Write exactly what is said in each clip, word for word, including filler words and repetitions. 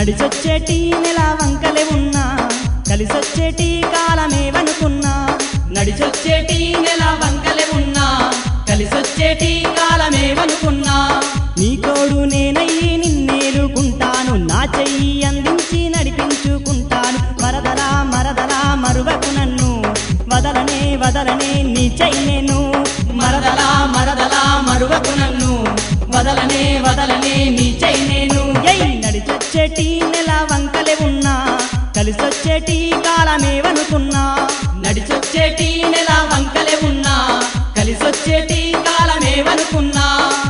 నడిచొచ్చేటి నెల వంకలే ఉన్నా కలిసొచ్చేటి కాలమేవనుకున్నా నడిచొచ్చేటి నెల వంకలే ఉన్నా కలిసొచ్చేటి కాలమేవనుకున్నా నీ తోడు నేనయ్యి నిన్నేలుకుంటాను నా చెయ్యి అందించి నడిపించుకుంటాను మరదలా మరదలా మరువకు నన్ను వదలనే వదలనే నీ చెయ్యి నేను మరదలా మరదలా మరువకు నన్ను వదలనే వదలనే నీ చెయ్యి నేను నడిచొచ్చేటి నెల వంకలే ఉన్నా కలిసొచ్చేటి కాలమేవనుకున్నా నడిచొచ్చేటి నెల వంకలే ఉన్నా కలిసొచ్చేటి కాలమేవనుకున్నా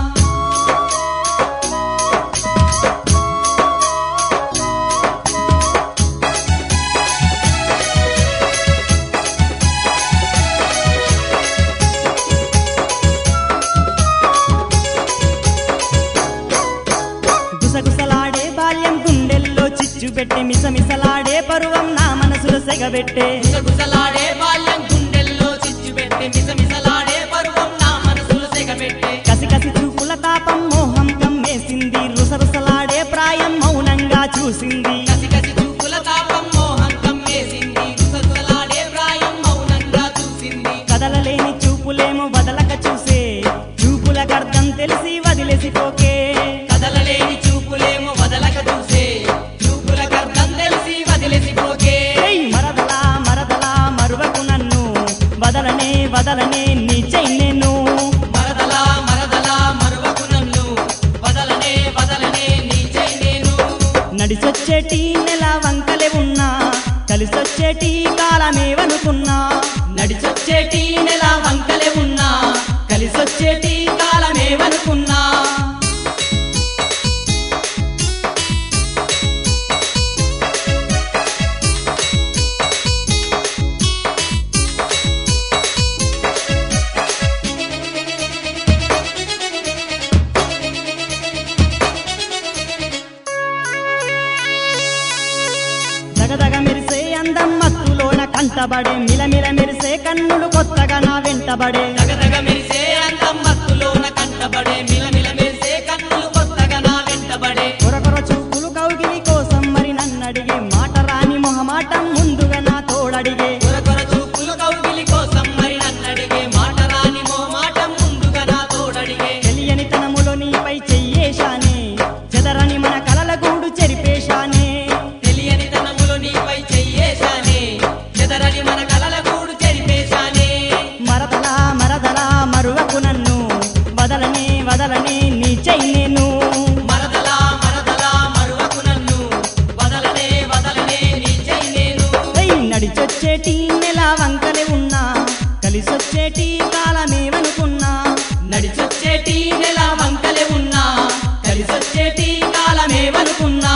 గుసగుసలాడే బాల్యం గుండెల్లో చిచ్చు పెట్టే మిసమిసలాడే పరువం నా మనసులో సెగబెట్టే గుసగుసలాడే బాల్యం గుండెల్లో చిచ్చు పెట్టే మిసమిసలాడే పరువం నా మనసులో సెగబెట్టే కసి కసి చూపుల తాపం మోహం కమ్మేసింది రుసరుసలాడే ప్రాయం మౌనంగా చూసింది కసి కసి చూపుల తాపం మోహం కమ్మేసింది రుసరుసలాడే ప్రాయం మౌనంగా చూసింది కదలలేని చూపులేమో వదలక చూసే చూపుల గర్దం తెలిసి వదిలేసిపోకే కదలలేని చూపులేమో వదలక చూసే చూపుల గర్దం తెలిసి వదిలేసిపోకే మరదలా మరదలా మరువకు నన్ను వదలనే వదలనే నీ చెయ్యి నేను మరదలా మరదలా మరువకు నన్ను వదలనే వదలనే నీ చెయ్యి నేను నడిచొచ్చేటి నెల వంకలే ఉన్నా కలిసొచ్చేటి కాలమేవనుకున్నా నడిచొచ్చేటి నెల వంకలే ఉన్నా కలిసొచ్చేటి కాలమేవనుకున్నా దగదగ మెరిసే అందం మత్తులోన కంటబడే మిలమిల మెరిసే కన్నులు కొత్తగా నా వెంటబడే దగదగ మెరిసే అందం మత్తులోన కంటబడే మిలమిల మెరిసే కన్నులు కొత్తగా నా వెంటబడే కొరకొర చూపులు కౌగిలి కోసం మరి నన్నడిగే మాట రాని మొహమాటం ముందుగా నా తోడడిగే కొరకొర చూపులు కౌగిలి కోసం మరి నన్నడిగే మాట రాని మోమాటం ముందుగా నా తోడడిగే తెలియని తనములో నీపై చెయ్యేశానే చెదరని మన కలల గూడు చెరిపేశానే తెలియని తనములో నీపై చెయ్యేశానే చెదరని మన కలల గూడు చెరిపేశానే మరదలా మరదలా మరువకు నన్ను వదలనే వదలనే నీ చెయ్యి నేను మరదలా మరదలా మరువకు నన్ను వదలనే వదలనే నీ చెయ్యి నేను నడిచొచ్చేటి నెల వంకలే ఉన్నా కలిసొచ్చేటి కాలమేవనుకున్నా నడిచొచ్చేటి నెల వంకలే ఉన్నా కలిసొచ్చేటి కాలమేవనుకున్నా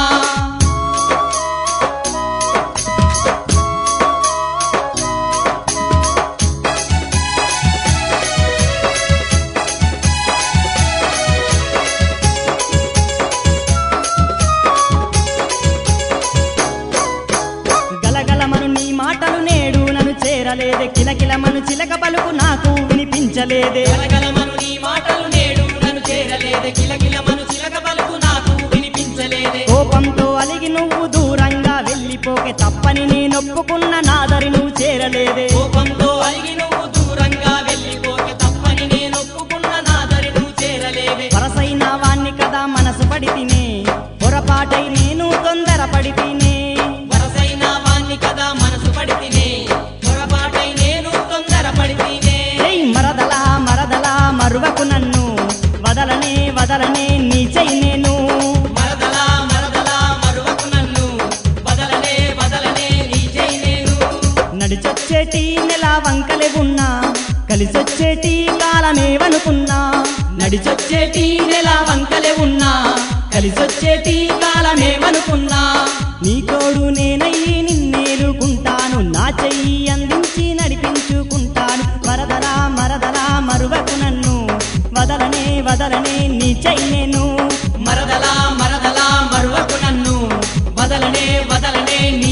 గలగలమను నీ మాటలు నేడు నన్ను చేరలేదే కిలకిలమను చిలక పలుకు నాకు వినిపించలేదే గలగలమను నీ మాటలు నేడు నన్ను చేరలేదే కిలకిలమను చిలక పలుకు నాకు వినిపించలేదే కోపంతో అలిగి నువ్వు దూరంగా వెళ్ళిపోకే తప్పని నేనొప్పుకున్న నాదరి నువ్వు చేరలేదే కోపంతో అలిగి నువ్వు దూరంగా వెళ్ళిపోకే తప్పని నేను ఒప్పుకున్న నాదరి నువ్వు చేరలేవే వరసైన వాణ్ణి కదా మనసు పడి తినే పొరపాటై నేను తొందరపడి తినే వరసైన వాణ్ణి కదా మనసు పడి తినే పొరపాటై నేను తొందరపడి తినే మరదలా మరదలా మరువకు నన్ను వదలనే వదలనే నీ చెయ్యి నేను మరదలా మరదలా మరువకు నన్ను వదలనే వదలనే నీ చెయ్యి నేను నడిచొచ్చేటి నెల వంకలే ఉన్నా కలిసొచ్చేటి కాలమేవనుకున్నా నడిచొచ్చేటి నెల వంకలే ఉన్నా కలిసొచ్చేటి కాలమేవనుకున్నా నీ తోడు నేనయ్యి నిన్నేలుకుంటాను నా చెయ్యి అందించి నడిపించుకుంటాను మరదలా మరదలా మరువకు నన్ను వదలనే వదలనే నీ చెయ్యి నేను మరదలా మరదలా మరువకు నన్ను వదలనే వదలనే నీ